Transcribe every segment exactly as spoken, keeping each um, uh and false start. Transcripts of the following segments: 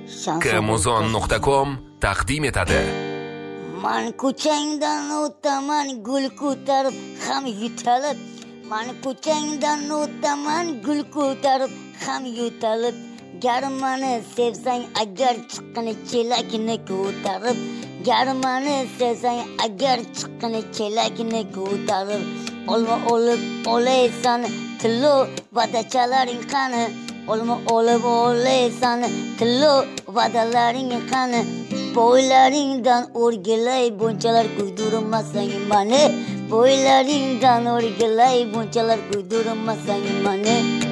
Amazon nuqta com taqdim etadi. Man ko'changdan o'taman gul ko'tarib ham yutalib, man ko'changdan o'taman gul ko'tarib ham yutalib, gar mani sevsang agar chiqqini chelakni ko'tarib, gar mani sevsang agar chiqqini chelakni ko'tarib, olma olib olaysan tillo vadachalaring qani, olma olib olaysan tillo vadalaring qani, bo'ylaringdan o'rgilay bunchalar kuydirmasang mani, bo'ylaringdan o'rgilay bunchalar kuydirmasang mani.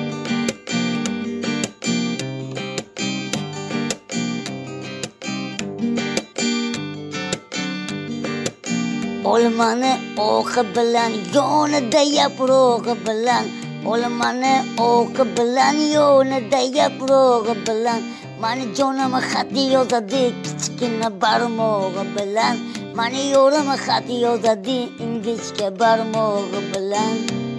Olmani o'qi bilan yonida yaprog'i bilan, olmani o'qi bilan yonida yaprog'i bilan, mani jonim xat yozadi kichkina barmog'i bilan, mani yo'lim xat yozadi ingichka barmog'i bilan.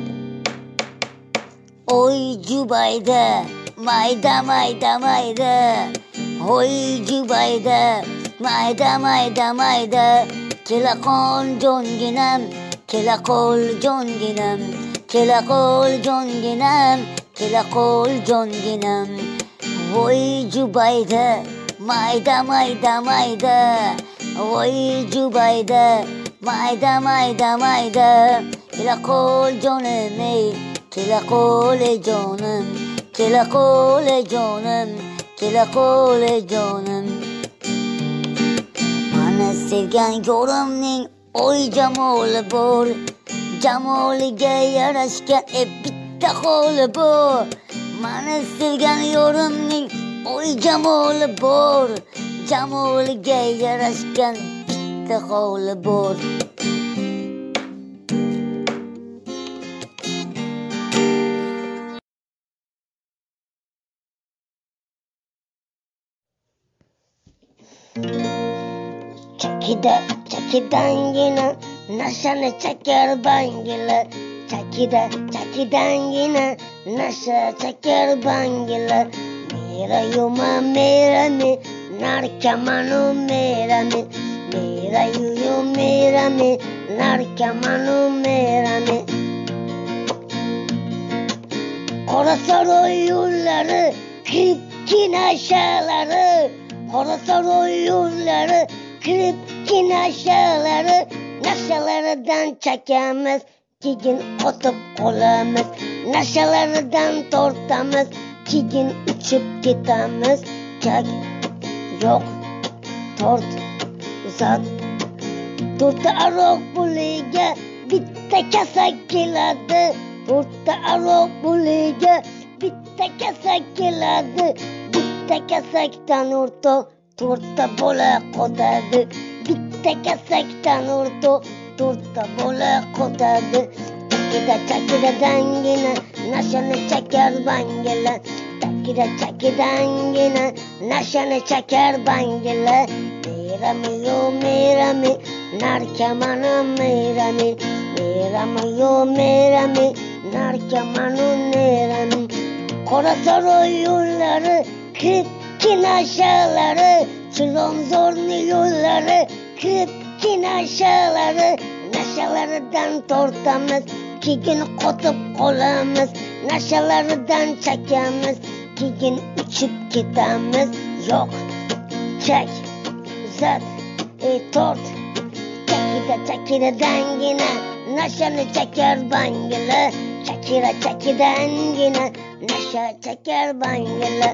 Oy Jubayda mayda mayda mayda, oy Jubayda mayda mayda mayda, kela qol jonginam, kela qol jonginam, kela qol jonginam, kela qol jonginam. Voy Jubayda mayda mayda mayda, voy Jubayda mayda mayda mayda, kela qol jonim ey, kela qol jonim, kela qol jonim, kela qol jonim. Mani sevgan yo'rimning oy jamoli bor, jamoliga yarashgan e bitta holi bor. Mani sevgan yo'rimning oy jamoli bor, jamoliga yarashgan bitta holi bor. Chakida chakidangina nashani chakar bangila, chakida chakidangina nasha chakar bangila, mera yuma mera me narkamanu mera me, mera yuyu mera me narkamanu mera me. Qora saroy yo'llari kiribgina shalari, qora saroy yo'llari kiribgina shalari, nashalaridan chakamiz keyin qotib qolamiz, nashalaridan tortamiz keyin uchib ketamiz. Chak yo'q tort uzat, to'rtta aroq puliga bitta kasak keladi, to'rtta aroq puliga bitta kasak keladi, bitta kasakdan o'rtoq to'rtta bola qotadi, bitta kasakdan o'rtoq to'rtta bola qotadi. Chakida chakida dangina nashani chakar bangila, chakida chakidangina nashani chakar bangila, merami yo merami narkamanu merami, merami yo merami narkamanu merami. Qora saroy yo'llari kiribgina shalari, Chilonzorni yo'llari kiribgina shalari, nashalaridan tortamiz keyin qotib qolamiz, nashalaridan chakamiz keyin uchib ketamiz. Yo'q chak uzat ey tort, chakida chakida dangina nashani chakar bangila, chakira chakidangina nasha chakar bangila.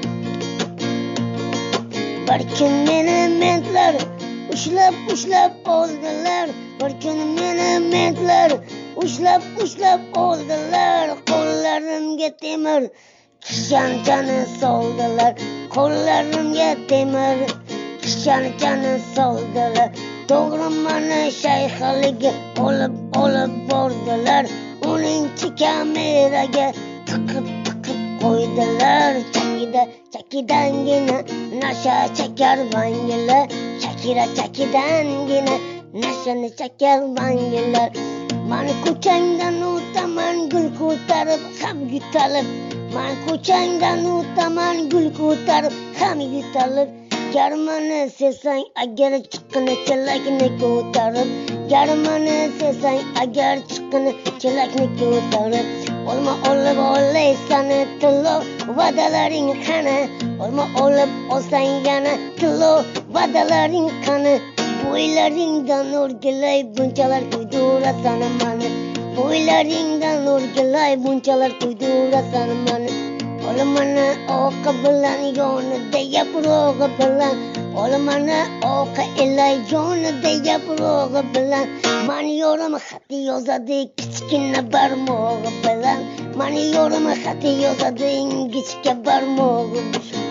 Bir kun meni mentlar ushlab ushlab oldilar, bir kun meni mentlar ushlab ushlab oldilar, qo'llarimga temir kishanchani soldilar, qo'llarimga temir kishanchani soldilar. To'g'ri mani shayxaliga olib olib bordilar, uning kameraga tiqib tiqib qo'ydilar. Chakida chakidangina nasha chakar bangila, chakira chakidangina nashani chakar bangila. Mani ko'changdan o'taman gul ko'tarib ham yutalib, man ko'changdan o'taman gul ko'tarib tam yutalib, Garmani sevsang agar chiqqini chelakni ko'tarib, Garmani sevsang agar chiqqini chelakni ko'tarib, olma olib olaysan tilo vadalaring qani, olma olib olsang yana tilo vadalaring qani, bo'ylaringdan o'rgilay bunchalar kuydurasan mani, bo'ylaringdan o'rgilay bunchalar kuydurasan mani. Olmana oqa bilan yonida yaprog'i bilan, olmana oqa elay yonida yaprog'i bilan, mani yorim xat yozadi kichkina barmog'i bilan, mani yorim xat yozadi ingichka barmog'i bilan.